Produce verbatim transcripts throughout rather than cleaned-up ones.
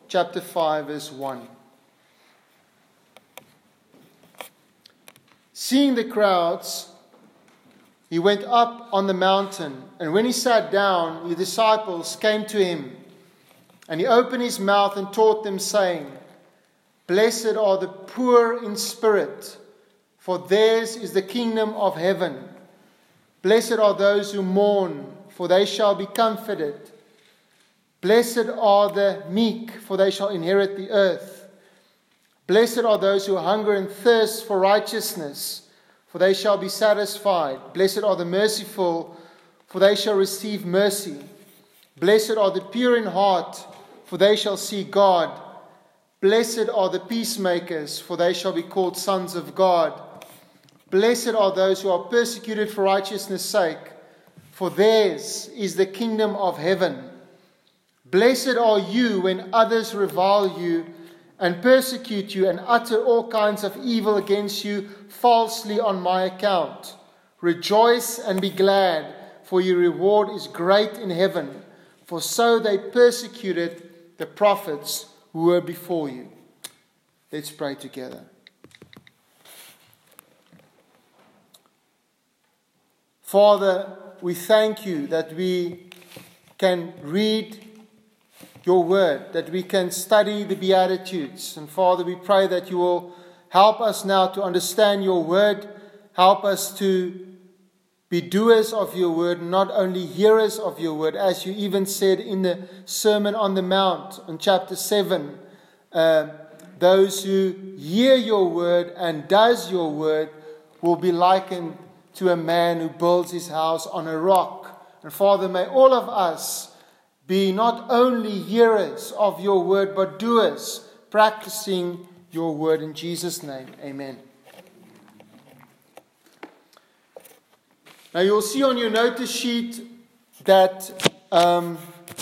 chapter five, verse one. Seeing the crowds, he went up on the mountain, and when he sat down, his disciples came to him, and he opened his mouth and taught them, saying, Blessed are the poor in spirit, for theirs is the kingdom of heaven. Blessed are those who mourn, for they shall be comforted. Blessed are the meek, for they shall inherit the earth. Blessed are those who hunger and thirst for righteousness, for they shall be satisfied. Blessed are the merciful, for they shall receive mercy. Blessed are the pure in heart, for they shall see God. Blessed are the peacemakers, for they shall be called sons of God. Blessed are those who are persecuted for righteousness' sake, for theirs is the kingdom of heaven. Blessed are you when others revile you and persecute you and utter all kinds of evil against you falsely on my account. Rejoice and be glad, for your reward is great in heaven, for so they persecuted the prophets who were before you. Let's pray together. Father, we thank you that we can read your word, that we can study the Beatitudes. And Father, we pray that you will help us now to understand your word. Help us to be doers of your word, not only hearers of your word, as you even said in the Sermon on the Mount in chapter seven. Uh, those who hear your word and does your word will be likened to a man who builds his house on a rock. And Father, may all of us be not only hearers of your word, but doers, practicing your word. In Jesus' name, amen. Now you'll see on your notice sheet that um,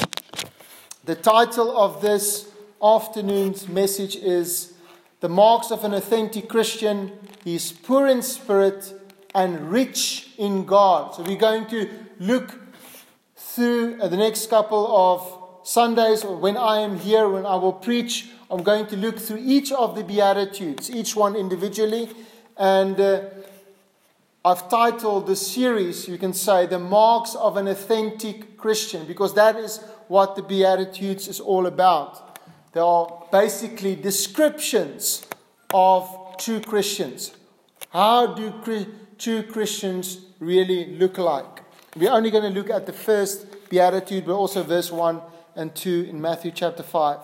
the title of this afternoon's message is The Marks of an Authentic Christian. He is poor in spirit and rich in God. So we're going to look through the next couple of Sundays, or when I am here, when I will preach, I'm going to look through each of the Beatitudes, each one individually. And uh, I've titled the series, you can say, The Marks of an Authentic Christian, because that is what the Beatitudes is all about. They are basically descriptions of true Christians. How do true Christians really look like? We're only going to look at the first Beatitude, but also verse one and two in Matthew chapter five.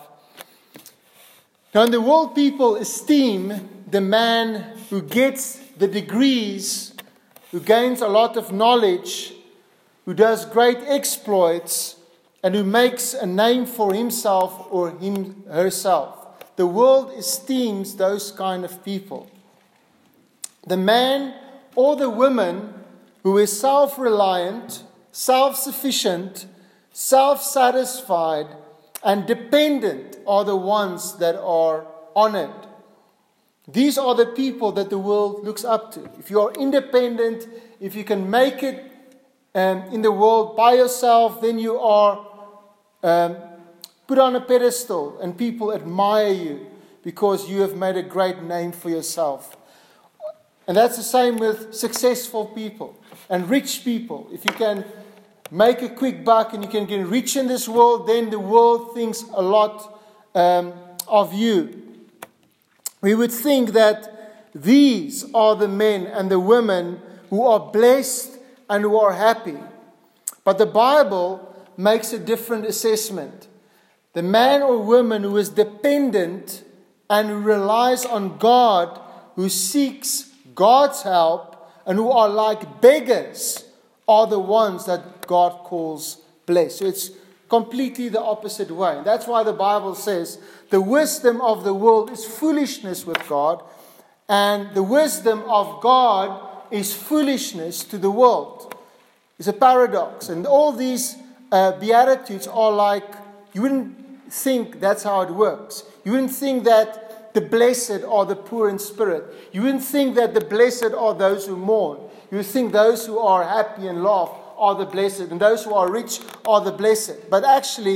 Now, in the world, people esteem the man who gets the degrees, who gains a lot of knowledge, who does great exploits, and who makes a name for himself or him herself. The world esteems those kind of people. The man or the woman who is self-reliant, self-sufficient, self-satisfied, and dependent are the ones that are honored. These are the people that the world looks up to. If you are independent, if you can make it um, in the world by yourself, then you are um, put on a pedestal and people admire you because you have made a great name for yourself. And that's the same with successful people and rich people. If you can make a quick buck and you can get rich in this world, then the world thinks a lot um, of you. We would think that these are the men and the women who are blessed and who are happy. But the Bible makes a different assessment. The man or woman who is dependent and who relies on God, who seeks God's help, and who are like beggars, are the ones that God calls blessed. So it's completely the opposite way. That's why the Bible says the wisdom of the world is foolishness with God, and the wisdom of God is foolishness to the world. It's a paradox. And all these uh, Beatitudes are like, you wouldn't think that's how it works. You wouldn't think that the blessed are the poor in spirit. You wouldn't think that the blessed are those who mourn. You would think those who are happy and laugh are the blessed, and those who are rich are the blessed. But actually,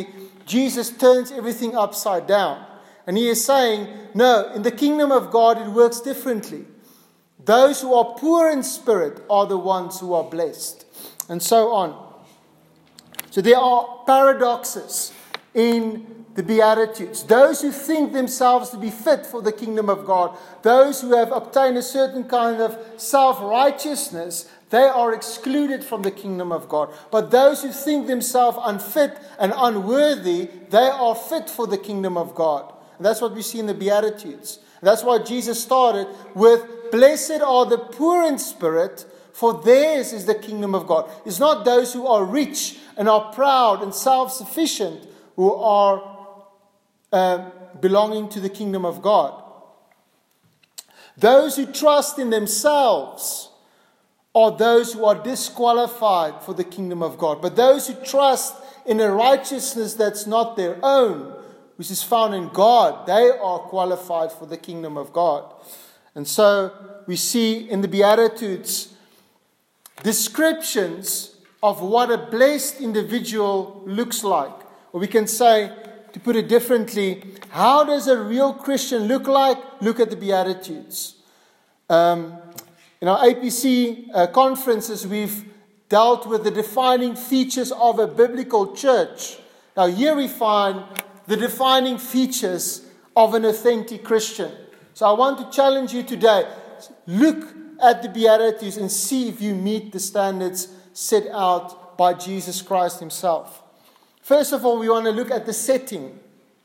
Jesus turns everything upside down. And he is saying, no, in the kingdom of God it works differently. Those who are poor in spirit are the ones who are blessed. And so on. So there are paradoxes in the Beatitudes. Those who think themselves to be fit for the kingdom of God, those who have obtained a certain kind of self-righteousness, they are excluded from the kingdom of God. But those who think themselves unfit and unworthy, they are fit for the kingdom of God. And that's what we see in the Beatitudes. And that's why Jesus started with, blessed are the poor in spirit, for theirs is the kingdom of God. It's not those who are rich and are proud and self-sufficient who are uh, belonging to the kingdom of God. Those who trust in themselves are those who are disqualified for the kingdom of God. But those who trust in a righteousness that's not their own, which is found in God, they are qualified for the kingdom of God. And so we see in the Beatitudes descriptions of what a blessed individual looks like. Or we can say, to put it differently, how does a real Christian look like? Look at the Beatitudes. Um, in our A P C uh, conferences, we've dealt with the defining features of a biblical church. Now here we find the defining features of an authentic Christian. So I want to challenge you today. Look at the Beatitudes and see if you meet the standards set out by Jesus Christ himself. First of all, we want to look at the setting.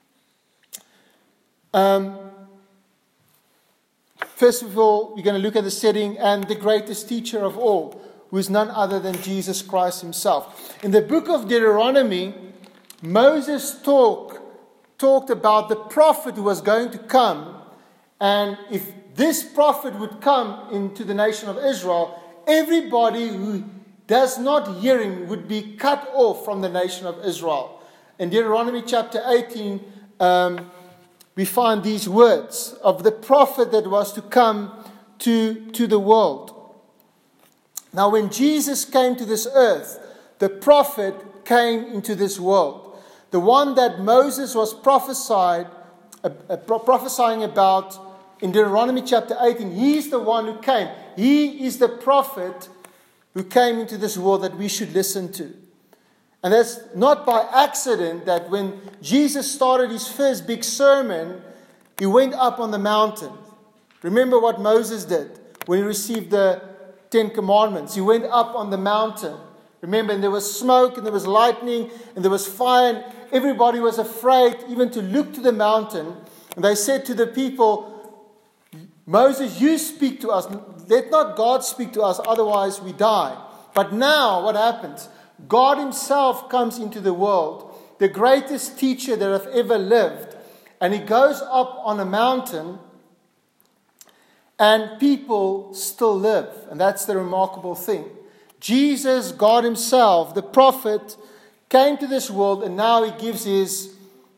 Um, first of all, we're going to look at the setting and the greatest teacher of all, who is none other than Jesus Christ himself. In the book of Deuteronomy, Moses talk, talked about the prophet who was going to come. And if this prophet would come into the nation of Israel, everybody who does not hear him would be cut off from the nation of Israel. In Deuteronomy chapter eighteen, um, we find these words of the prophet that was to come to, to the world. Now, when Jesus came to this earth, the prophet came into this world. The one that Moses was prophesied, uh, uh, prophesying about in Deuteronomy chapter eighteen, he's the one who came. He is the prophet who came into this world that we should listen to. And that's not by accident that when Jesus started his first big sermon, he went up on the mountain. Remember what Moses did when he received the Ten Commandments. He went up on the mountain. Remember, and there was smoke, and there was lightning, and there was fire, and everybody was afraid even to look to the mountain. And they said to the people, Moses, you speak to us. Let not God speak to us, otherwise we die. But now, what happens? God himself comes into the world, the greatest teacher that have ever lived. And he goes up on a mountain, and people still live. And that's the remarkable thing. Jesus, God himself, the prophet, came to this world, and now he gives his,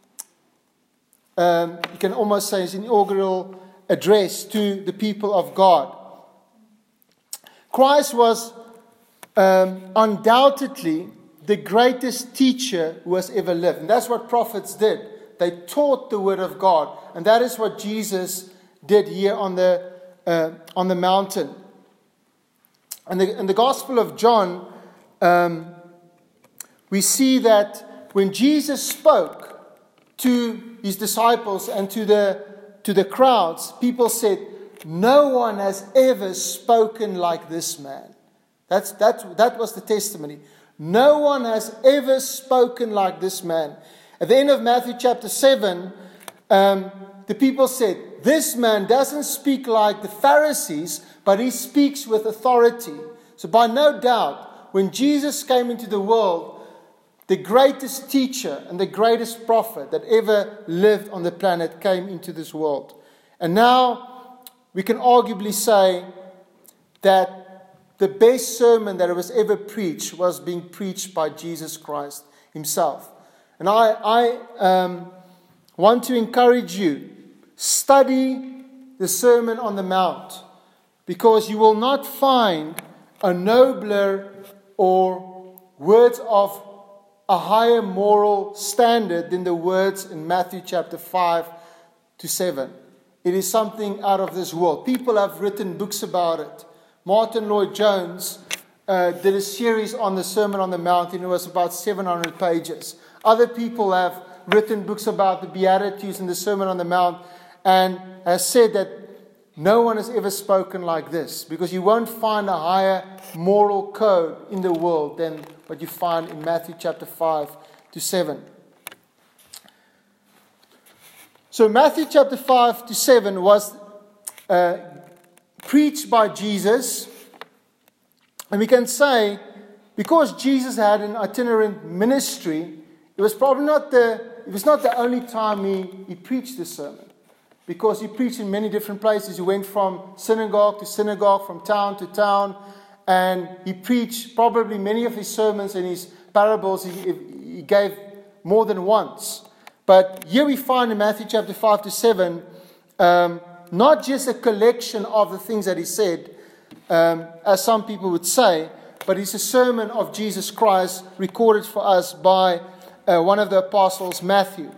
um, you can almost say his inaugural address to the people of God. Christ was um, undoubtedly the greatest teacher who has ever lived. And that's what prophets did. They taught the word of God. And that is what Jesus did here on the, uh, on the mountain. And the, in the Gospel of John, um, we see that when Jesus spoke to his disciples and to the, to the crowds, people said, no one has ever spoken like this man. That's, that, that was the testimony. No one has ever spoken like this man. At the end of Matthew chapter seven, um, the people said, this man doesn't speak like the Pharisees, but he speaks with authority. So by no doubt, when Jesus came into the world, the greatest teacher and the greatest prophet that ever lived on the planet came into this world. And now we can arguably say that the best sermon that was ever preached was being preached by Jesus Christ himself. And I, I um, want to encourage you, study the Sermon on the Mount, because you will not find a nobler or words of a higher moral standard than the words in Matthew chapter five to seven. It is something out of this world. People have written books about it. Martin Lloyd-Jones uh, did a series on the Sermon on the Mount, and it was about seven hundred pages. Other people have written books about the Beatitudes and the Sermon on the Mount, and has said that no one has ever spoken like this, because you won't find a higher moral code in the world than what you find in Matthew chapter five to seven. So Matthew chapter five to seven was uh, preached by Jesus. And we can say, because Jesus had an itinerant ministry, it was probably not the, it was not the only time he, he preached this sermon. Because he preached in many different places. He went from synagogue to synagogue, from town to town. And he preached probably many of his sermons and his parables he, he gave more than once. But here we find in Matthew chapter five to seven, um, not just a collection of the things that he said, um, as some people would say, but it's a sermon of Jesus Christ recorded for us by uh, one of the apostles, Matthew.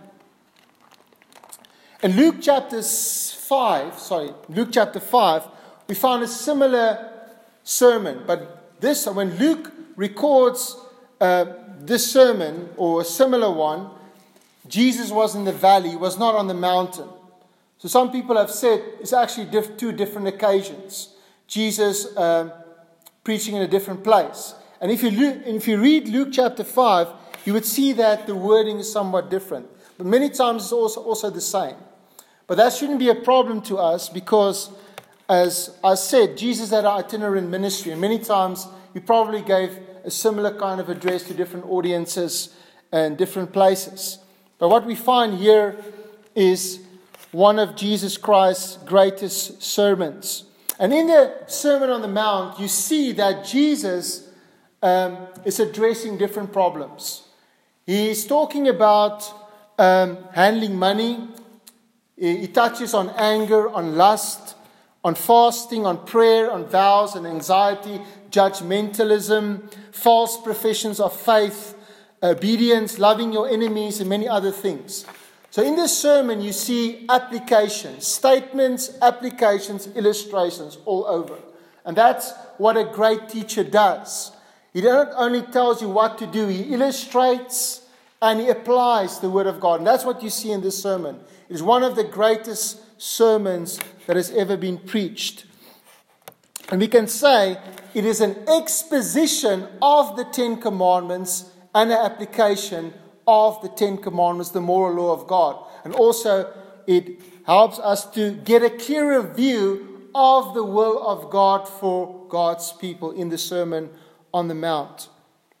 In Luke chapter five, sorry, Luke chapter five, we found a similar sermon. But this, when Luke records uh, this sermon, or a similar one, Jesus was in the valley, he was not on the mountain. So some people have said it's actually diff- two different occasions. Jesus um, preaching in a different place. And if you, lo- if you read Luke chapter five, you would see that the wording is somewhat different. But many times it's also, also the same. But that shouldn't be a problem to us, because, as I said, Jesus had an itinerant ministry. And many times he probably gave a similar kind of address to different audiences and different places. But what we find here is one of Jesus Christ's greatest sermons. And in the Sermon on the Mount, you see that Jesus um, is addressing different problems. He's talking about um, handling money. He, he touches on anger, on lust, on fasting, on prayer, on vows and anxiety, judgmentalism, false professions of faith, obedience, loving your enemies, and many other things. So in this sermon, you see applications, statements, applications, illustrations all over. And that's what a great teacher does. He not only tells you what to do, he illustrates and he applies the Word of God. And that's what you see in this sermon. It is one of the greatest sermons that has ever been preached. And we can say it is an exposition of the Ten Commandments and an application of the Ten Commandments, the moral law of God. And also it helps us to get a clearer view of the will of God for God's people in the Sermon on the Mount.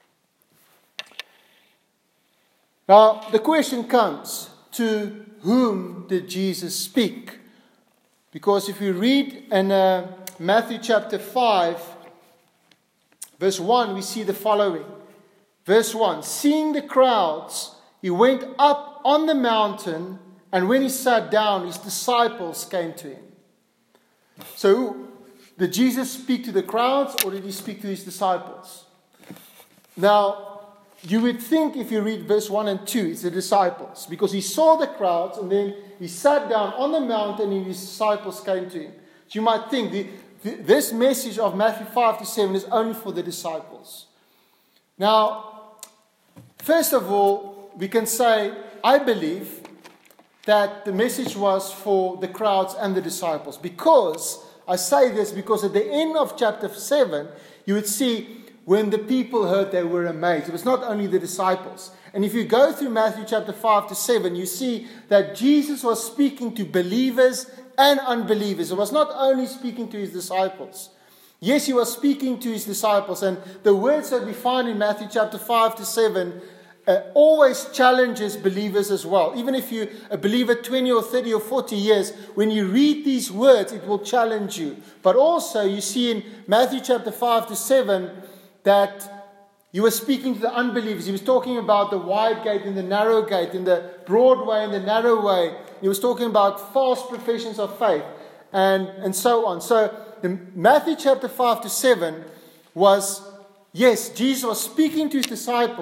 Now, the question comes, to whom did Jesus speak? Because if we read in uh, Matthew chapter five, verse one, we see the following. Verse one, seeing the crowds, he went up on the mountain, and when he sat down, his disciples came to him. So, did Jesus speak to the crowds, or did he speak to his disciples? Now, you would think if you read verse one and two, it's the disciples, because he saw the crowds, and then he sat down on the mountain, and his disciples came to him. So you might think the, the, this message of Matthew five to seven is only for the disciples. Now, first of all, we can say, I believe that the message was for the crowds and the disciples. Because, I say this because at the end of chapter seven, you would see when the people heard, they were amazed. It was not only the disciples. And if you go through Matthew chapter five to seven, you see that Jesus was speaking to believers and unbelievers. It was not only speaking to his disciples. Yes, he was speaking to his disciples, and the words that we find in Matthew chapter five to seven uh, always challenges believers as well. Even if you're a believer twenty or thirty or forty years, when you read these words, it will challenge you. But also, you see in Matthew chapter five to seven that he was speaking to the unbelievers. He was talking about the wide gate and the narrow gate, and the broad way and the narrow way. He was talking about false professions of faith, and, and so on. So, the Matthew chapter five to seven was, yes, Jesus was speaking to his disciples,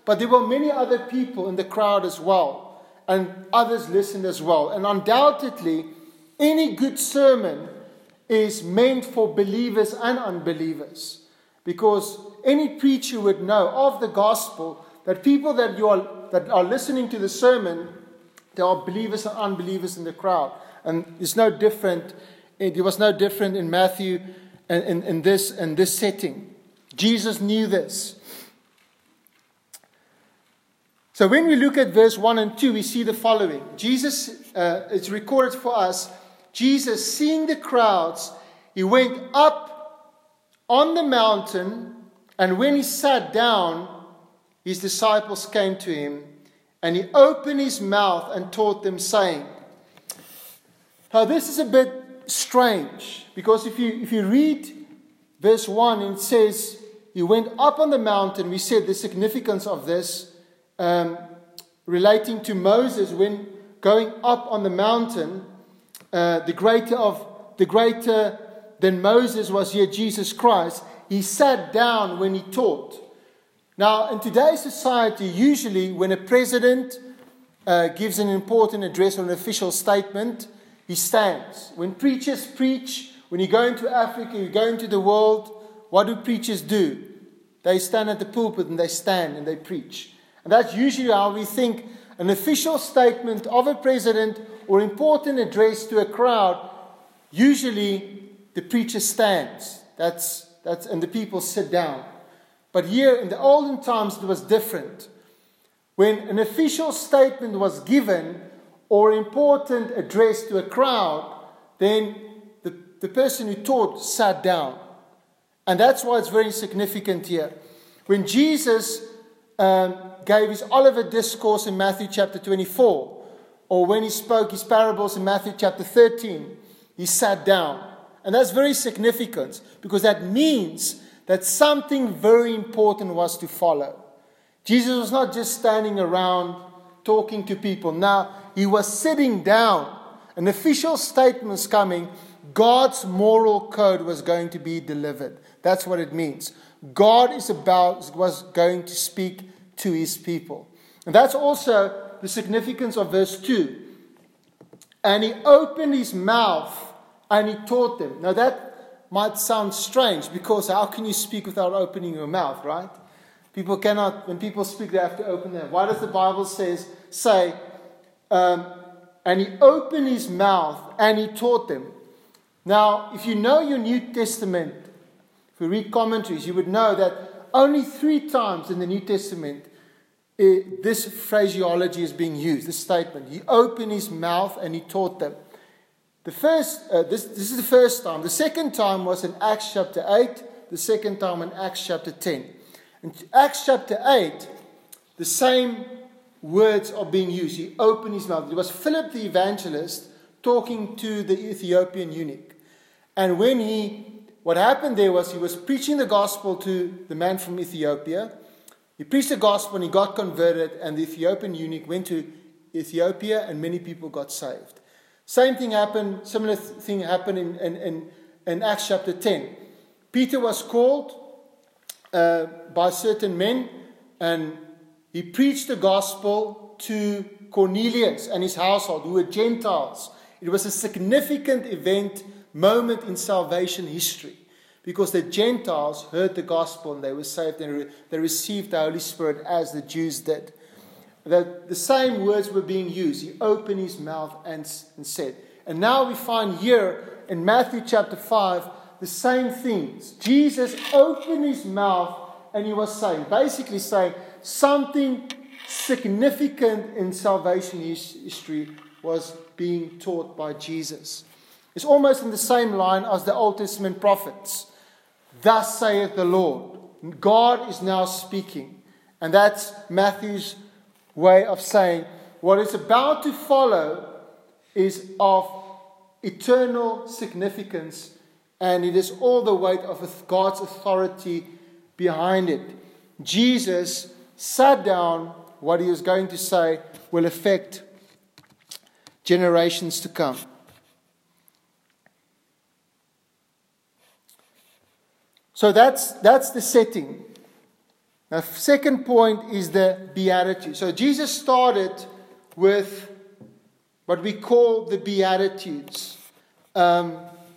But there were many other people in the crowd as well, and others listened as well. And undoubtedly, any good sermon is meant for believers and unbelievers, because any preacher would know of the gospel that people that you are that are listening to the sermon, there are believers and unbelievers in the crowd, and it's no different. It was no different in Matthew and in, in this in this setting. Jesus knew this. So when we look at verse one and two, we see the following. Jesus, uh, it's recorded for us, Jesus, seeing the crowds, he went up on the mountain, and when he sat down, his disciples came to him, and he opened his mouth and taught them, saying. Now this is a bit strange, because if you if you read verse one, it says, he went up on the mountain. We said the significance of this, um, relating to Moses when going up on the mountain, uh, the greater of the greater than Moses was here, Jesus Christ. He sat down when he taught. Now, in today's society, usually when a president uh, gives an important address or an official statement, he stands. When preachers preach, when you go into Africa, you go into the world, what do preachers do? They stand at the pulpit and they stand and they preach. And that's usually how we think an official statement of a president or important address to a crowd, usually the preacher stands. That's, that's, and the people sit down. But here in the olden times it was different. When an official statement was given or important address to a crowd, then the, the person who taught sat down. And that's why it's very significant here. When Jesus um, gave his Olivet Discourse in Matthew chapter twenty-four, or when he spoke his parables in Matthew chapter thirteen, he sat down. And that's very significant, because that means that something very important was to follow. Jesus was not just standing around talking to people. Now, he was sitting down. An official statement was coming. God's moral code was going to be delivered. That's what it means. God is about was going to speak to his people. And that's also the significance of verse two. And he opened his mouth and he taught them. Now that might sound strange, because how can you speak without opening your mouth, right? People cannot, when people speak, they have to open their mouth. Why does the Bible says, say, um, and he opened his mouth and he taught them? Now, if you know your New Testament, if you read commentaries, you would know that only three times in the New Testament it, this phraseology is being used, this statement. He opened his mouth and he taught them. The first, uh, this, this is the first time. The second time was in Acts chapter eight. The second time in Acts chapter ten. In Acts chapter eight, the same words are being used. He opened his mouth. It was Philip the evangelist talking to the Ethiopian eunuch. And when he, what happened there was he was preaching the gospel to the man from Ethiopia. He preached the gospel and he got converted, and the Ethiopian eunuch went to Ethiopia and many people got saved. Same thing happened, similar thing happened in, in, in, in Acts chapter ten. Peter was called uh, by certain men, and he preached the gospel to Cornelius and his household, who were Gentiles. It was a significant event, moment in salvation history, because the Gentiles heard the gospel and they were saved, and they received the Holy Spirit as the Jews did. That the same words were being used. He opened his mouth and, and said. And now we find here in Matthew chapter five the same things. Jesus opened his mouth and he was saying, basically saying, something significant in salvation history was being taught by Jesus. It's almost in the same line as the Old Testament prophets. Thus saith the Lord. God is now speaking. And that's Matthew's way of saying what is about to follow is of eternal significance, and it is all the weight of God's authority behind it. Jesus sat down. What he is going to say will affect generations to come. So that's that's the setting. Now, second point is the Beatitudes. So Jesus started with what we call the Beatitudes. Um,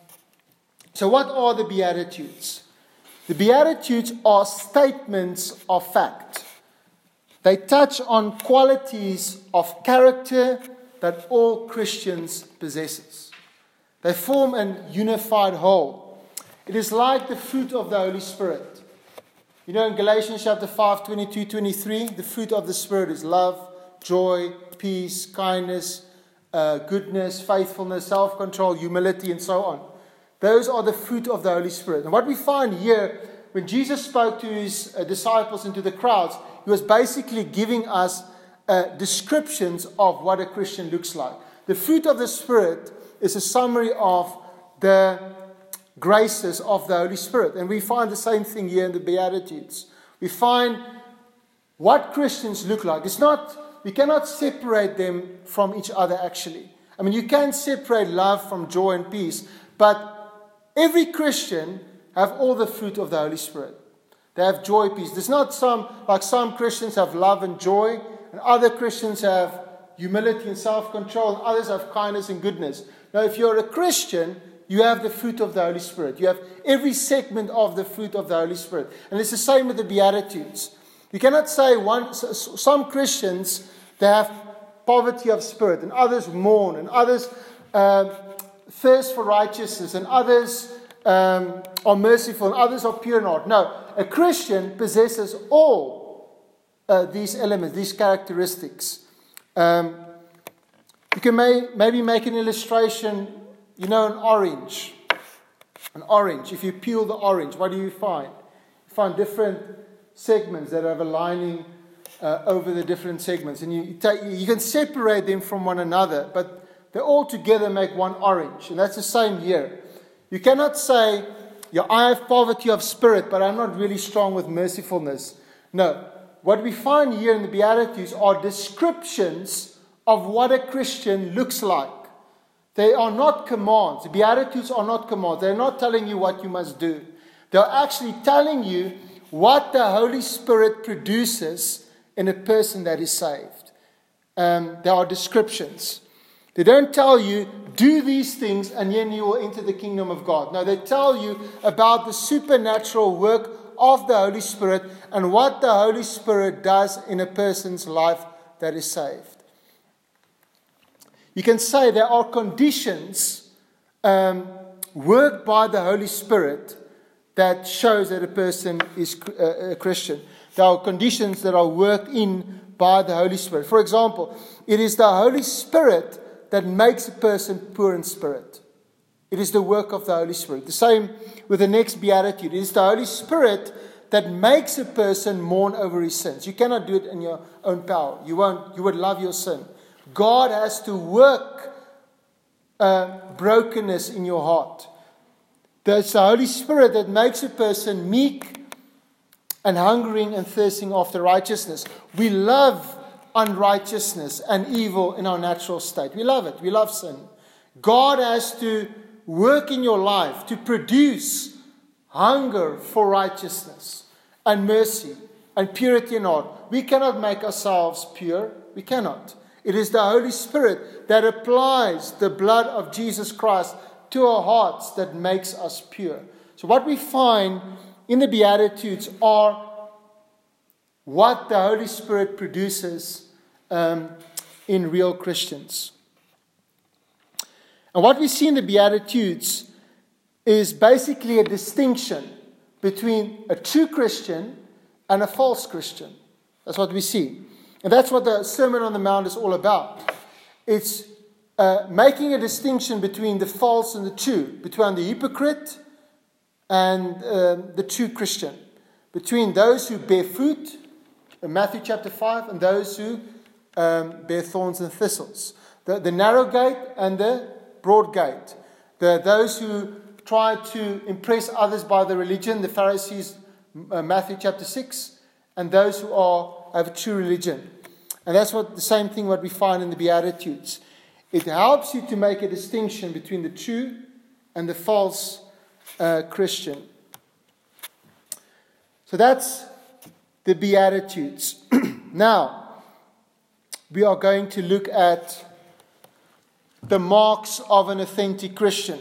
so what are the Beatitudes? The Beatitudes are statements of fact. They touch on qualities of character that all Christians possess. They form a unified whole. It is like the fruit of the Holy Spirit. You know, in Galatians chapter five, twenty-two, twenty-three, the fruit of the Spirit is love, joy, peace, kindness, uh, goodness, faithfulness, self-control, humility, and so on. Those are the fruit of the Holy Spirit. And what we find here, when Jesus spoke to his uh, disciples and to the crowds, he was basically giving us uh, descriptions of what a Christian looks like. The fruit of the Spirit is a summary of the graces of the Holy Spirit. And we find the same thing here in the Beatitudes. We find what Christians look like. It's not, we cannot separate them from each other actually. I mean, you can separate love from joy and peace, but every Christian have all the fruit of the Holy Spirit. They have joy, peace. There's not some, like some Christians have love and joy, and other Christians have humility and self-control, and others have kindness and goodness. Now, if you're a Christian, you have the fruit of the Holy Spirit. You have every segment of the fruit of the Holy Spirit. And it's the same with the Beatitudes. You cannot say one, some Christians, they have poverty of spirit, and others mourn, and others uh, thirst for righteousness, and others um, are merciful, and others are pure in heart. No, a Christian possesses all uh, these elements, these characteristics. Um, you can may, maybe make an illustration. You know, an orange. An orange. If you peel the orange, what do you find? You find different segments that have a lining uh, over the different segments. And you, you, take, you can separate them from one another, but they all together make one orange. And that's the same here. You cannot say, yeah, I have poverty of spirit, but I'm not really strong with mercifulness. No. What we find here in the Beatitudes are descriptions of what a Christian looks like. They are not commands. The Beatitudes are not commands. They're not telling you what you must do. They're actually telling you what the Holy Spirit produces in a person that is saved. Um, there are descriptions. They don't tell you, do these things and then you will enter the kingdom of God. No, they tell you about the supernatural work of the Holy Spirit and what the Holy Spirit does in a person's life that is saved. You can say there are conditions um, worked by the Holy Spirit that shows that a person is a Christian. There are conditions that are worked in by the Holy Spirit. For example, it is the Holy Spirit that makes a person poor in spirit. It is the work of the Holy Spirit. The same with the next beatitude. It is the Holy Spirit that makes a person mourn over his sins. You cannot do it in your own power. You won't. You would love your sin. God has to work uh, brokenness in your heart. It's the Holy Spirit that makes a person meek and hungering and thirsting after righteousness. We love unrighteousness and evil in our natural state. We love it. We love sin. God has to work in your life to produce hunger for righteousness and mercy and purity in heart. We cannot make ourselves pure. We cannot. It is the Holy Spirit that applies the blood of Jesus Christ to our hearts that makes us pure. So what we find in the Beatitudes are what the Holy Spirit produces um, in real Christians. And what we see in the Beatitudes is basically a distinction between a true Christian and a false Christian. That's what we see. And that's what the Sermon on the Mount is all about. It's uh, making a distinction between the false and the true, between the hypocrite and uh, the true Christian, between those who bear fruit, in Matthew chapter five, and those who um, bear thorns and thistles. The, the narrow gate and the broad gate. The, those who try to impress others by their religion, the Pharisees, uh, Matthew chapter six, and those who are have a true religion. And that's what the same thing what we find in the Beatitudes. It helps you to make a distinction between the true and the false uh, Christian. So that's the Beatitudes. Now, we are going to look at the marks of an authentic Christian.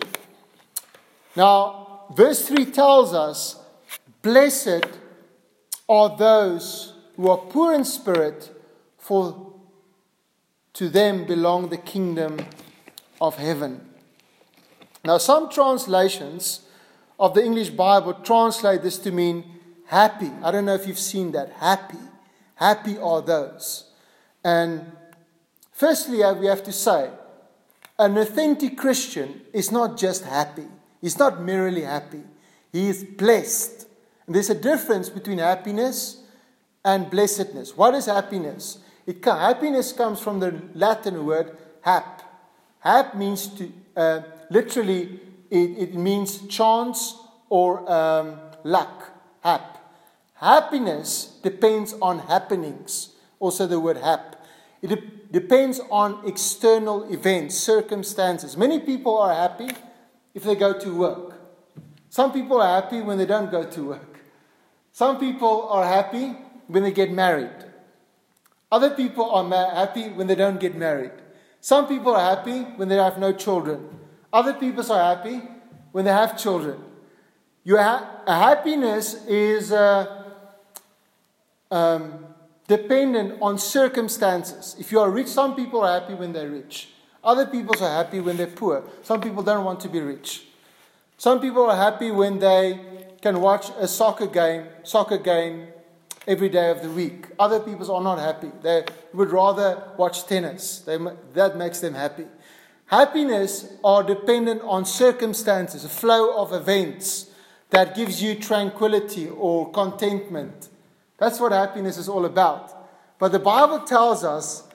Now, verse three tells us, blessed are those who are poor in spirit, for to them belong the kingdom of heaven. Now, some translations of the English Bible translate this to mean happy. I don't know if you've seen that. Happy. Happy are those. And firstly, we have to say, an authentic Christian is not just happy. He's not merely happy. He is blessed. And there's a difference between happiness and blessedness. What is happiness? It happiness comes from the Latin word hap. Hap means to, uh, literally, it, it means chance or um, luck. Hap. Happiness depends on happenings. Also the word hap. It de- depends on external events, circumstances. Many people are happy if they go to work. Some people are happy when they don't go to work. Some people are happy when they get married. Other people are ma- happy when they don't get married. Some people are happy when they have no children. Other people are happy when they have children. Your ha- happiness is uh, um, dependent on circumstances. If you are rich, some people are happy when they're rich. Other people are happy when they're poor. Some people don't want to be rich. Some people are happy when they can watch a soccer game, soccer game every day of the week. Other people are not happy. They would rather watch tennis. They, that makes them happy. Happiness are dependent on circumstances, a flow of events that gives you tranquility or contentment. That's what happiness is all about. But the Bible tells us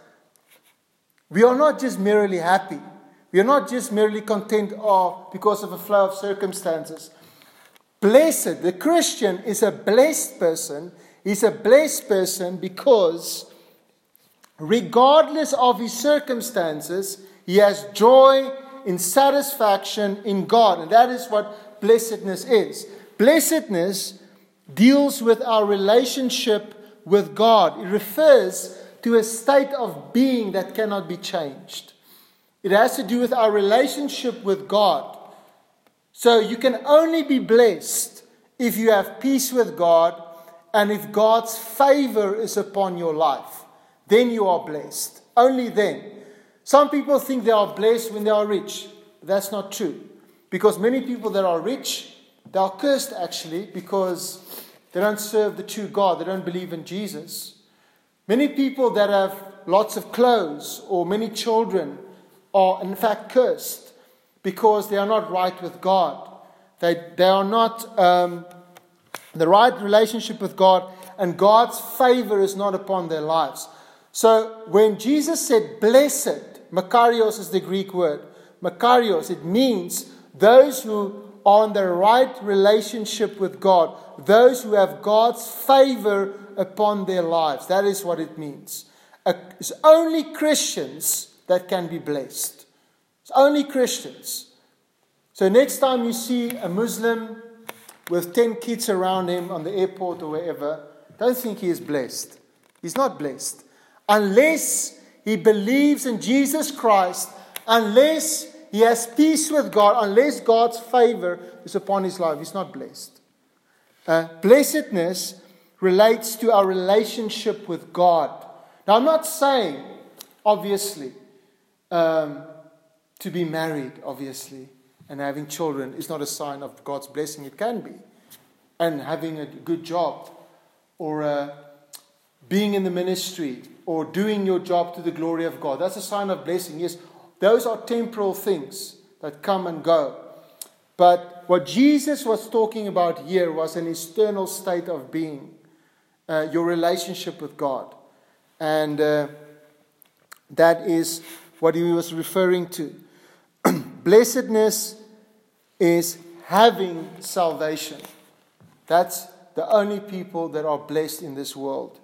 we are not just merely happy. We are not just merely content or because of a flow of circumstances. Blessed, the Christian is a blessed person. He's a blessed person because regardless of his circumstances, he has joy in satisfaction in God. And that is what blessedness is. Blessedness deals with our relationship with God. It refers to a state of being that cannot be changed. It has to do with our relationship with God. So you can only be blessed if you have peace with God and if God's favor is upon your life. Then you are blessed. Only then. Some people think they are blessed when they are rich. That's not true. Because many people that are rich, they are cursed actually because they don't serve the true God. They don't believe in Jesus. Many people that have lots of clothes or many children are in fact cursed because they are not right with God. They, they are not um, the right relationship with God, and God's favor is not upon their lives. So when Jesus said blessed, makarios is the Greek word. Makarios, it means those who are in the right relationship with God, those who have God's favor upon their lives. That is what it means. It's only Christians that can be blessed. It's only Christians. So next time you see a Muslim with ten kids around him on the airport or wherever, don't think he is blessed. He's not blessed. Unless he believes in Jesus Christ, unless he has peace with God, unless God's favor is upon his life, he's not blessed. Uh, blessedness relates to our relationship with God. Now, I'm not saying, obviously, um, to be married, obviously, and having children is not a sign of God's blessing. It can be. And having a good job, or uh, being in the ministry, or doing your job to the glory of God. That's a sign of blessing. Yes, those are temporal things that come and go. But what Jesus was talking about here was an eternal state of being. Uh, your relationship with God. And uh, that is what he was referring to. Blessedness is having salvation. That's the only people that are blessed in this world.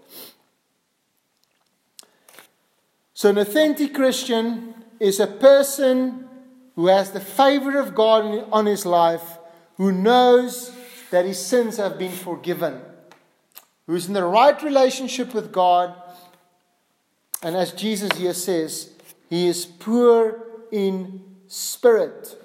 So an authentic Christian is a person who has the favor of God on his life, who knows that his sins have been forgiven. who is in the right relationship with God, and as Jesus here says, he is poor in spirit.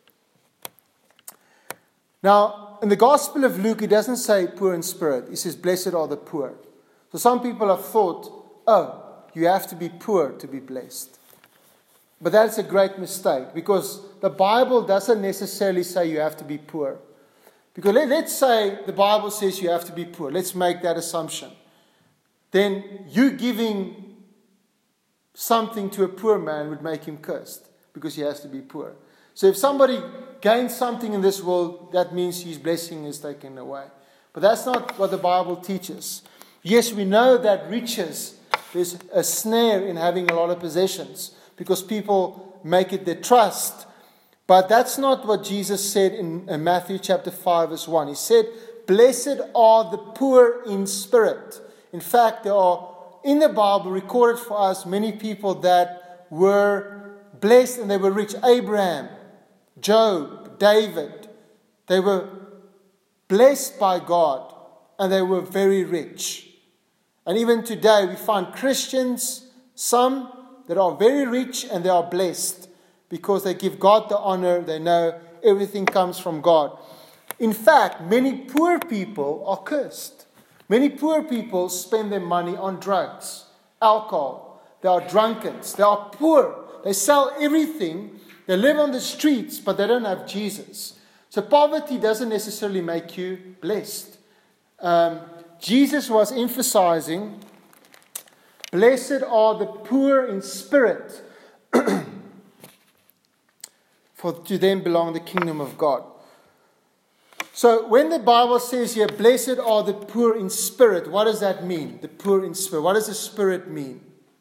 Now, in the Gospel of Luke, he doesn't say poor in spirit. He says, blessed are the poor. So some people have thought, oh, you have to be poor to be blessed. But that's a great mistake, because the Bible doesn't necessarily say you have to be poor. Because let, let's say the Bible says you have to be poor. Let's make that assumption. Then you giving something to a poor man would make him cursed, because he has to be poor. So if somebody gains something in this world, that means his blessing is taken away. But that's not what the Bible teaches. Yes, we know that riches, there's a snare in having a lot of possessions, because people make it their trust. But that's not what Jesus said in, in Matthew chapter five verse one. He said, blessed are the poor in spirit. In fact, there are in the Bible recorded for us many people that were blessed and they were rich. Abraham, Job, David. They were blessed by God and they were very rich. And even today we find Christians, some that are very rich and they are blessed because they give God the honor. They know everything comes from God. In fact, many poor people are cursed. Many poor people spend their money on drugs, alcohol. They are drunkards. They are poor. They sell everything. They live on the streets, but they don't have Jesus. So poverty doesn't necessarily make you blessed. Um, Jesus was emphasizing, blessed are the poor in spirit, for to them belong the kingdom of God. So when the Bible says here, blessed are the poor in spirit, what does that mean? The poor in spirit. What does the spirit mean?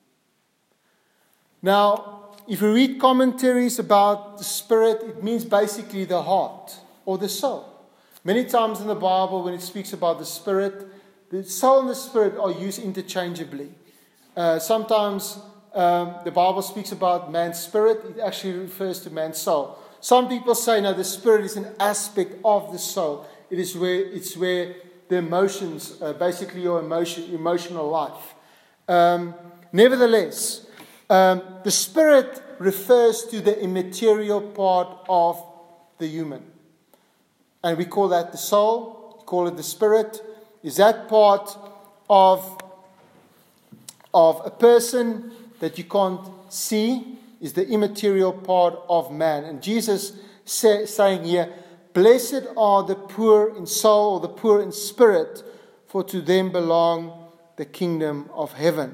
Now, if you read commentaries about the spirit, it means basically the heart or the soul. Many times in the Bible, when it speaks about the spirit, the soul and the spirit are used interchangeably. Uh, sometimes um, the Bible speaks about man's spirit. It actually refers to man's soul. Some people say, no, the spirit is an aspect of the soul. It is where it's where the emotions, uh, basically your emotion, emotional life. Um, nevertheless, um, the spirit refers to the immaterial part of the human. And we call that the soul. We call it the spirit. Is that part of, of a person that you can't see? Is the immaterial part of man. And Jesus say, saying here, blessed are the poor in soul, or the poor in spirit, for to them belong the kingdom of heaven.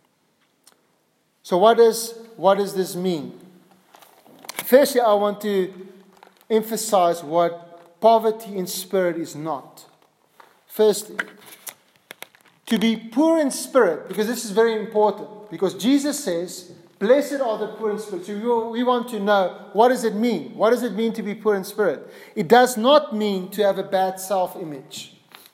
So what does, what does this mean? Firstly, I want to emphasize what poverty in spirit is not. Firstly, to be poor in spirit, because this is very important, because Jesus says, blessed are the poor in spirit. So we want to know, what does it mean? What does it mean to be poor in spirit? It does not mean to have a bad self-image.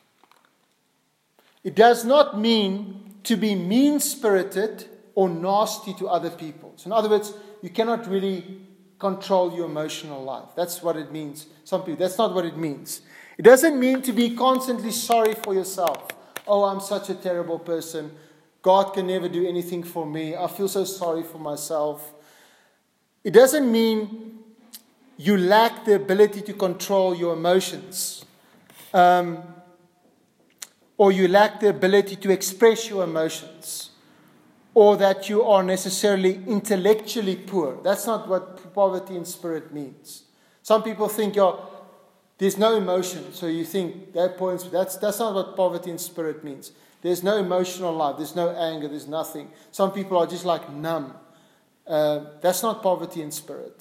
It does not mean to be mean-spirited or nasty to other people. So in other words, you cannot really control your emotional life. That's what it means. Some people, that's not what it means. It doesn't mean to be constantly sorry for yourself. Oh, I'm such a terrible person. God can never do anything for me. I feel so sorry for myself. It doesn't mean you lack the ability to control your emotions. Um, or you lack the ability to express your emotions. Or that you are necessarily intellectually poor. That's not what poverty in spirit means. Some people think, oh, there's no emotion. So you think that points, that's, that's not what poverty in spirit means. There's no emotional life. There's no anger. There's nothing. Some people are just like numb. Uh, that's not poverty in spirit.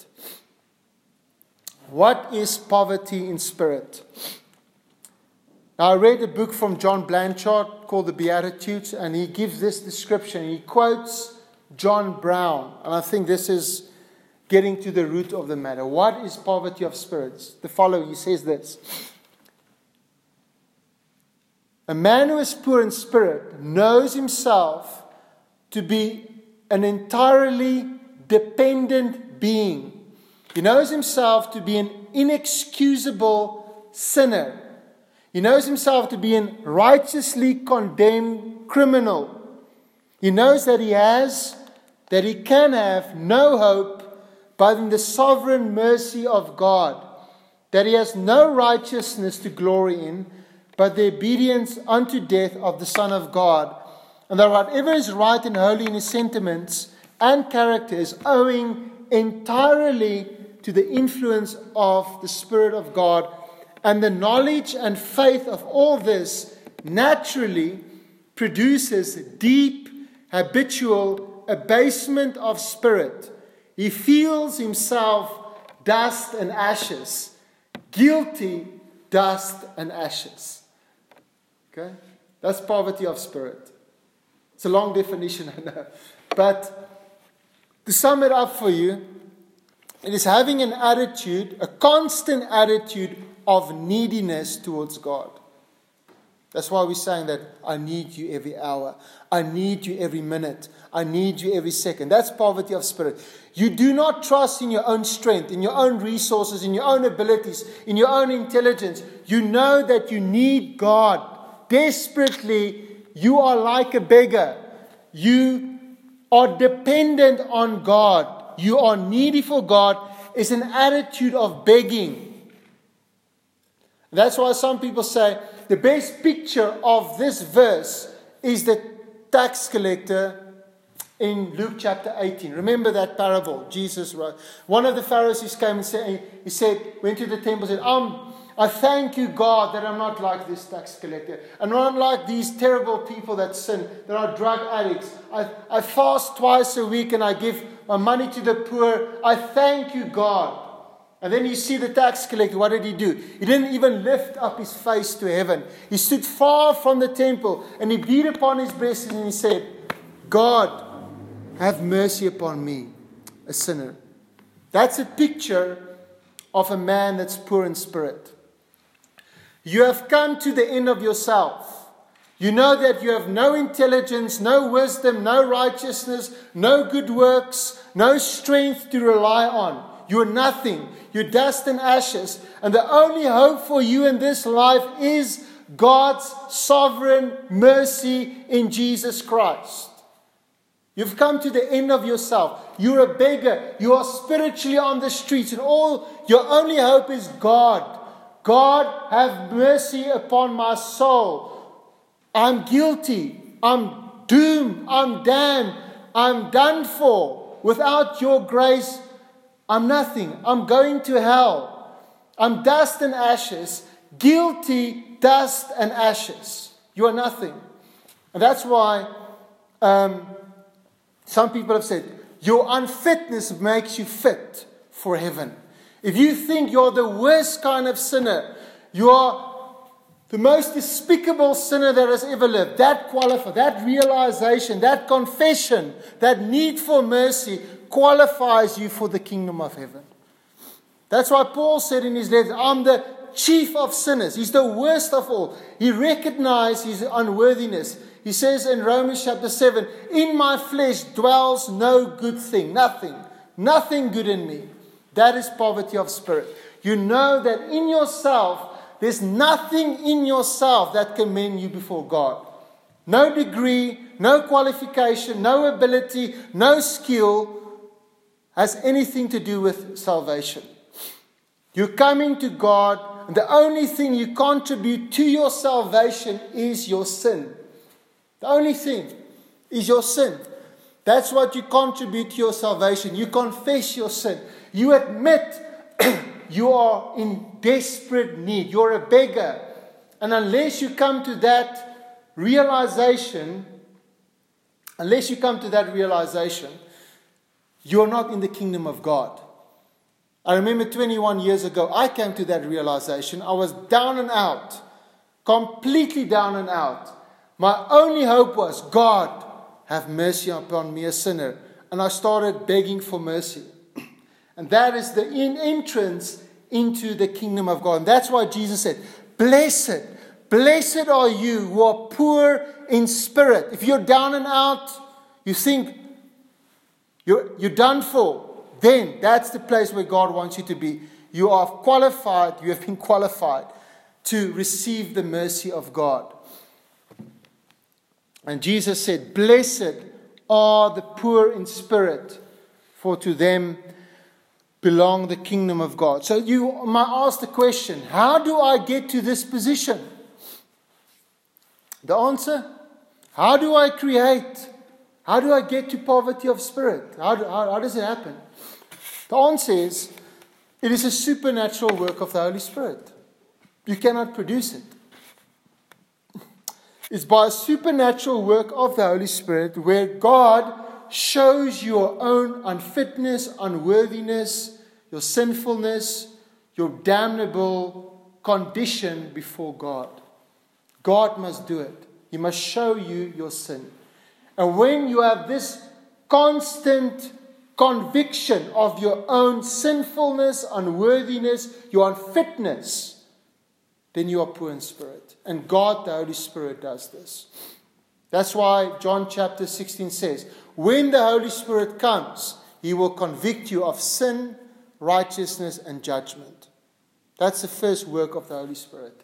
What is poverty in spirit? Now, I read a book from John Blanchard called The Beatitudes, and he gives this description. He quotes John Brown, and I think this is getting to the root of the matter. What is poverty of spirits? The following, he says this. A man who is poor in spirit knows himself to be an entirely dependent being. He knows himself to be an inexcusable sinner. He knows himself to be a righteously condemned criminal. He knows that he has, that he can have no hope but in the sovereign mercy of God, that he has no righteousness to glory in, but the obedience unto death of the Son of God, and that whatever is right and holy in his sentiments and character is owing entirely to the influence of the Spirit of God, and the knowledge and faith of all this naturally produces deep, habitual abasement of spirit. He feels himself dust and ashes, guilty dust and ashes. Okay? That's poverty of spirit. It's a long definition, I know. But to sum it up for you, it is having an attitude, a constant attitude of neediness towards God. That's why we're saying that I need you every hour. I need you every minute. I need you every second. That's poverty of spirit. You do not trust in your own strength, in your own resources, in your own abilities, in your own intelligence. You know that you need God. Desperately, you are like a beggar. You are dependent on God. You are needy for God. It's an attitude of begging. That's why some people say the best picture of this verse is the tax collector in Luke chapter eighteen. Remember that parable Jesus wrote. One of the Pharisees came and said, he said, went to the temple and said, um, I thank you, God, that I'm not like this tax collector. I'm not like these terrible people that sin, that are drug addicts. I, I fast twice a week and I give my money to the poor. I thank you, God. And then you see the tax collector, what did he do? He didn't even lift up his face to heaven. He stood far from the temple and he beat upon his breast and he said, God, have mercy upon me, a sinner. That's a picture of a man that's poor in spirit. You have come to the end of yourself. You know that you have no intelligence, no wisdom, no righteousness, no good works, no strength to rely on. You're nothing. You're dust and ashes. And the only hope for you in this life is God's sovereign mercy in Jesus Christ. You've come to the end of yourself. You're a beggar. You are spiritually on the streets. And all your only hope is God. God, have mercy upon my soul. I'm guilty. I'm doomed. I'm damned. I'm done for. Without your grace, I'm nothing. I'm going to hell. I'm dust and ashes. Guilty dust and ashes. You are nothing. And that's why um, some people have said, your unfitness makes you fit for heaven. If you think you're the worst kind of sinner, you are the most despicable sinner that has ever lived. That qualify, that realization, that confession, that need for mercy qualifies you for the kingdom of heaven. That's why Paul said in his letter, I'm the chief of sinners. He's the worst of all. He recognized his unworthiness. He says in Romans chapter seven, in my flesh dwells no good thing. Nothing. Nothing good in me. That is poverty of spirit. You know that in yourself, there's nothing in yourself that can commend you before God. No degree, no qualification, no ability, no skill has anything to do with salvation. You're coming to God, and the only thing you contribute to your salvation is your sin. The only thing is your sin. That's what you contribute to your salvation. You confess your sin. You admit you are in desperate need. You're a beggar. And unless you come to that realization, unless you come to that realization, you're not in the kingdom of God. I remember twenty-one years ago, I came to that realization. I was down and out. Completely down and out. My only hope was, God, have mercy upon me, a sinner. And I started begging for mercy. And that is the in entrance into the kingdom of God. And that's why Jesus said, blessed, blessed are you who are poor in spirit. If you're down and out, you think you're, you're done for, then that's the place where God wants you to be. You are qualified, you have been qualified to receive the mercy of God. And Jesus said, "Blessed are the poor in spirit, for to them belong the kingdom of God." So you might ask the question, how do I get to this position? The answer, how do I create? How do I get to poverty of spirit? How, do, how, how does it happen? The answer is, it is a supernatural work of the Holy Spirit. You cannot produce it. It's by a supernatural work of the Holy Spirit where God shows your own unfitness, unworthiness, your sinfulness, your damnable condition before God. God must do it. He must show you your sin. And when you have this constant conviction of your own sinfulness, unworthiness, your unfitness, then you are poor in spirit. And God, the Holy Spirit, does this. That's why John chapter sixteen says, when the Holy Spirit comes, He will convict you of sin, righteousness, and judgment. That's the first work of the Holy Spirit.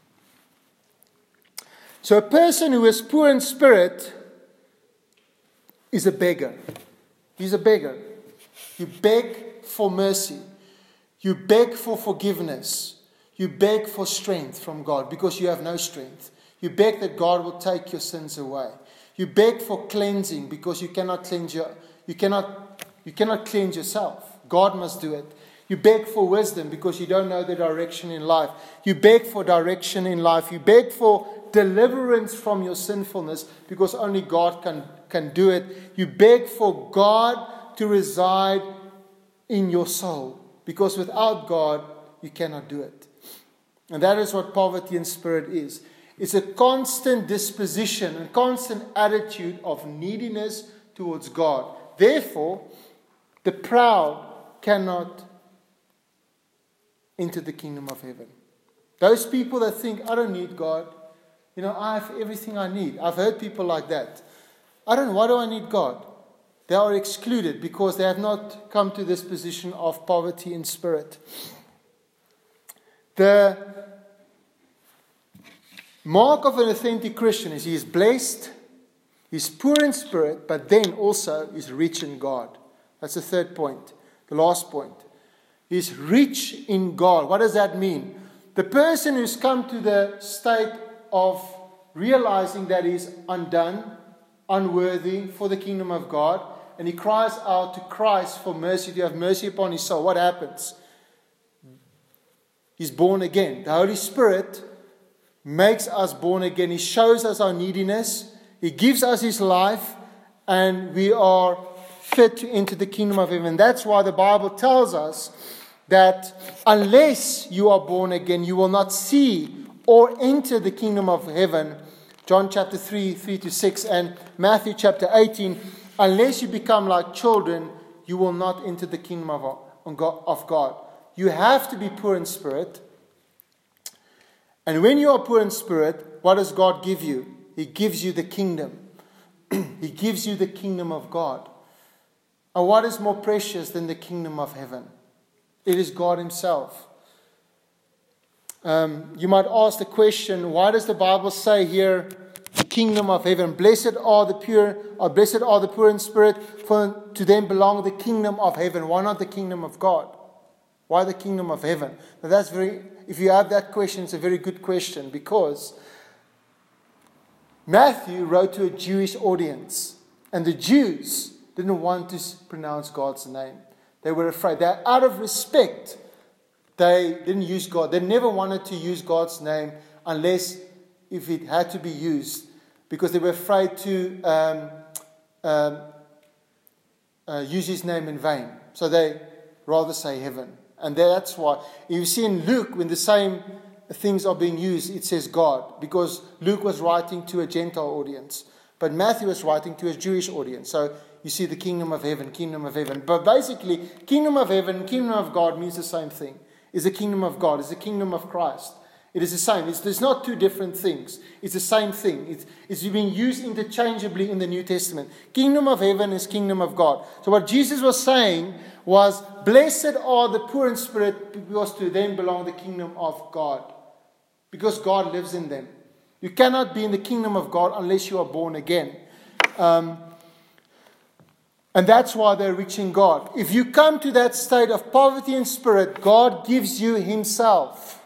So a person who is poor in spirit is a beggar. He's a beggar. You beg for mercy. You beg for forgiveness. You beg for strength from God because you have no strength. You beg that God will take your sins away. You beg for cleansing because you cannot cleanse your, you cannot, you cannot cleanse yourself. God must do it. You beg for wisdom because you don't know the direction in life. You beg for direction in life. You beg for deliverance from your sinfulness because only God can, can do it. You beg for God to reside in your soul because without God, you cannot do it. And that is what poverty in spirit is. It's a constant disposition, a constant attitude of neediness towards God. Therefore, the proud cannot enter the kingdom of heaven. Those people that think, I don't need God. You know, I have everything I need. I've heard people like that. I don't, why do I need God? They are excluded because they have not come to this position of poverty in spirit. The mark of an authentic Christian is he is blessed, he's poor in spirit, but then also is rich in God. That's the third point, the last point. He's rich in God. What does that mean? The person who's come to the state of realizing that he's undone, unworthy for the kingdom of God, and he cries out to Christ for mercy, to have mercy upon his soul. What happens? He's born again. The Holy Spirit makes us born again. He shows us our neediness. He gives us His life. And we are fit to enter the kingdom of heaven. That's why the Bible tells us that unless you are born again, you will not see or enter the kingdom of heaven. John chapter three, three to six, and Matthew chapter eighteen. Unless you become like children, you will not enter the kingdom of, of God. You have to be poor in spirit. And when you are poor in spirit, what does God give you? He gives you the kingdom. He gives you the kingdom of God. And what is more precious than the kingdom of heaven? It is God Himself. Um, you might ask the question, why does the Bible say here, the kingdom of heaven? Blessed are the pure, or blessed are the poor in spirit, for to them belong the kingdom of heaven. Why not the kingdom of God? Why the kingdom of heaven? Now that's very, if you have that question, it's a very good question, because Matthew wrote to a Jewish audience, and the Jews didn't want to pronounce God's name. They were afraid. They, out of respect, they didn't use God. They never wanted to use God's name unless if it had to be used, because they were afraid to um, um, uh, use His name in vain. So they rather say heaven. And that's why you see in Luke, when the same things are being used, it says God, because Luke was writing to a Gentile audience, but Matthew was writing to a Jewish audience. So you see the kingdom of heaven, kingdom of heaven. But basically, kingdom of heaven, kingdom of God means the same thing. It's the kingdom of God. It's the kingdom of Christ. It is the same. It's, it's not two different things. It's the same thing. It's, it's being used interchangeably in the New Testament. Kingdom of heaven is kingdom of God. So what Jesus was saying was, blessed are the poor in spirit, because to them belong the kingdom of God. because God lives in them. You cannot be in the kingdom of God unless you are born again. Um, and that's why they're reaching God. If you come to that state of poverty in spirit, God gives you Himself.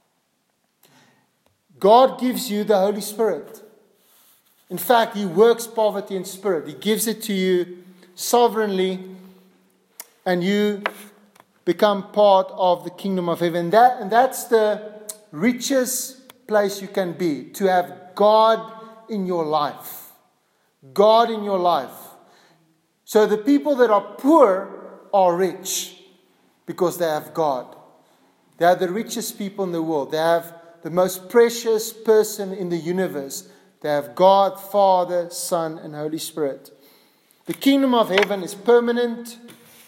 God gives you the Holy Spirit. In fact, He works poverty in spirit. He gives it to you sovereignly, and you become part of the kingdom of heaven. That, and that's the richest place you can be, to have God in your life. God in your life. So the people that are poor are rich because they have God. They are the richest people in the world. They have the most precious person in the universe. They have God, Father, Son, and Holy Spirit. The kingdom of heaven is permanent.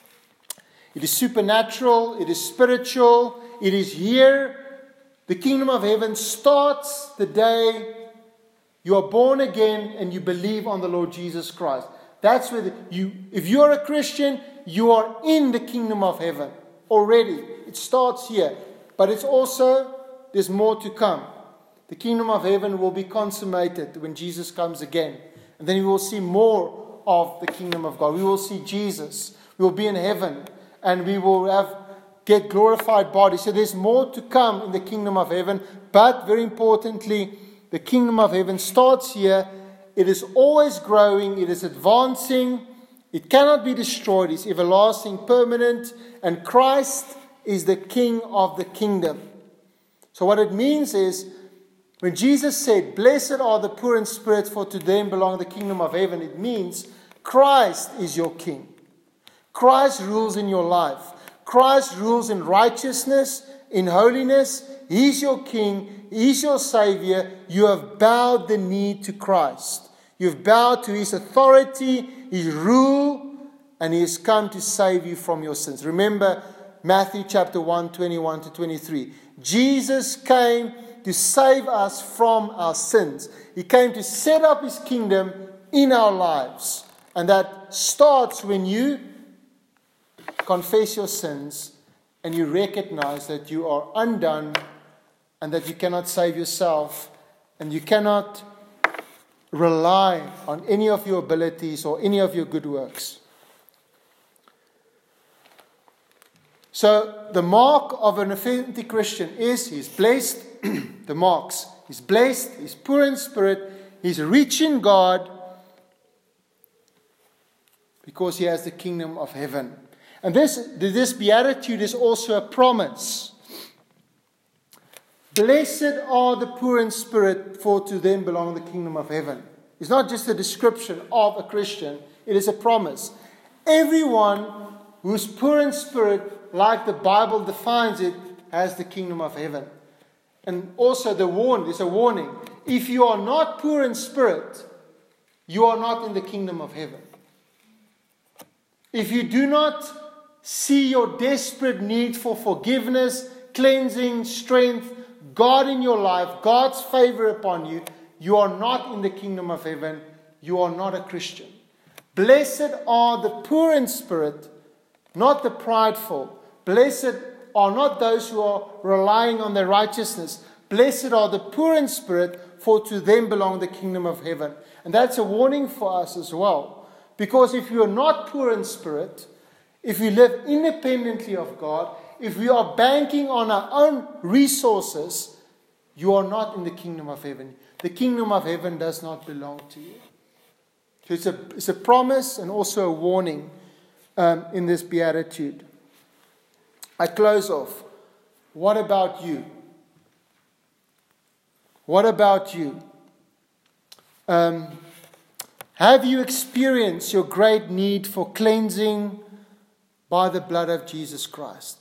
It is supernatural. It is spiritual. It is here. The kingdom of heaven starts the day you are born again and you believe on the Lord Jesus Christ. That's where the, you, if you're a Christian, you are in the kingdom of heaven already. It starts here. But it's also, there's more to come. The kingdom of heaven will be consummated when Jesus comes again. And then we will see more of the kingdom of God. We will see Jesus. We will be in heaven. And we will have get glorified bodies. So there's more to come in the kingdom of heaven. But very importantly, the kingdom of heaven starts here. It is always growing. It is advancing. It cannot be destroyed. It's everlasting, permanent. And Christ is the King of the kingdom. So what it means is, when Jesus said, "Blessed are the poor in spirit, for to them belong the kingdom of heaven," it means Christ is your King. Christ rules in your life. Christ rules in righteousness, in holiness. He's your King. He's your Savior. You have bowed the knee to Christ. You've bowed to His authority, His rule, and He has come to save you from your sins. Remember Matthew chapter one, twenty-one to twenty-three. Jesus came to save us from our sins. He came to set up His kingdom in our lives. And that starts when you confess your sins and you recognize that you are undone and that you cannot save yourself and you cannot rely on any of your abilities or any of your good works. So the mark of an authentic Christian is he's blessed. The marks. He's blessed. He's poor in spirit. He's rich in God because he has the kingdom of heaven. And this, this beatitude is also a promise. Blessed are the poor in spirit, for to them belong the kingdom of heaven. It's not just a description of a Christian. It is a promise. Everyone who's poor in spirit, like the Bible defines it, has the kingdom of heaven. And also the warn, there's a warning. If you are not poor in spirit, you are not in the kingdom of heaven. If you do not see your desperate need for forgiveness, cleansing, strength, God in your life, God's favor upon you, you are not in the kingdom of heaven. You are not a Christian. Blessed are the poor in spirit, not the prideful. Blessed are not those who are relying on their righteousness. Blessed are the poor in spirit, for to them belong the kingdom of heaven. And that's a warning for us as well. Because if you are not poor in spirit, if we live independently of God, if we are banking on our own resources, you are not in the kingdom of heaven. The kingdom of heaven does not belong to you. So it's a, it's a promise and also a warning um, in this beatitude. I close off. What about you? What about you? Um, have you experienced your great need for cleansing by the blood of Jesus Christ?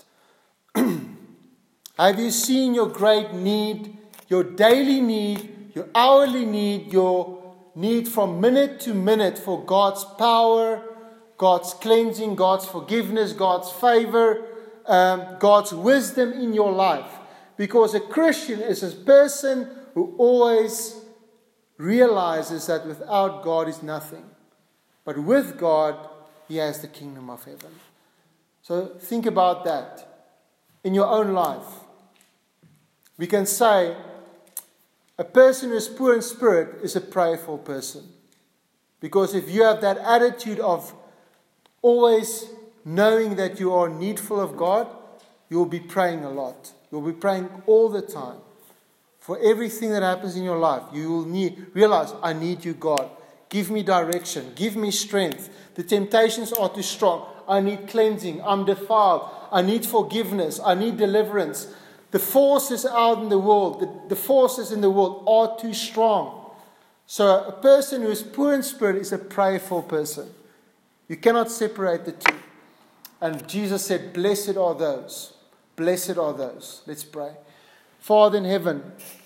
Have you seen your great need, your daily need, your hourly need, your need from minute to minute for God's power, God's cleansing, God's forgiveness, God's favor, um, God's wisdom in your life? Because a Christian is a person who always realizes that without God is nothing. But with God, he has the kingdom of heaven. So think about that in your own life. We can say, A person who is poor in spirit is a prayerful person. Because if you have that attitude of always knowing that you are needful of God, you will be praying a lot. You'll be praying all the time. For everything that happens in your life, you will need, realize, I need you, God. Give me direction. Give me strength. The temptations are too strong. I need cleansing. I'm defiled. I need forgiveness. I need deliverance. The forces out in the world, the, the forces in the world are too strong. So a person who is poor in spirit is a prayerful person. You cannot separate the two. And Jesus said, blessed are those. Blessed are those. Let's pray. Father in heaven,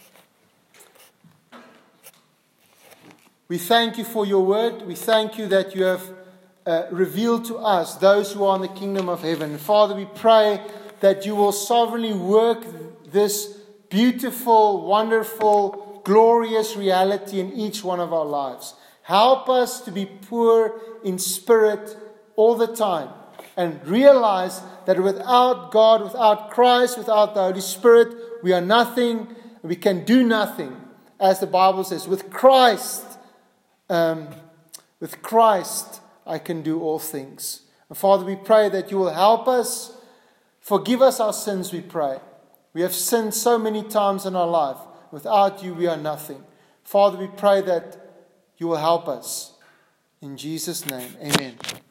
we thank you for your word. We thank you that you have uh, revealed to us those who are in the kingdom of heaven. Father, we pray that you will sovereignly work this beautiful, wonderful, glorious reality in each one of our lives. Help us to be poor in spirit all the time and realize that without God, without Christ, without the Holy Spirit, we are nothing. We can do nothing. As the Bible says, with Christ, um, with Christ, I can do all things. And Father, we pray that you will help us. Forgive us our sins, we pray. We have sinned so many times in our life. Without you, we are nothing. Father, we pray that you will help us. In Jesus' name, amen.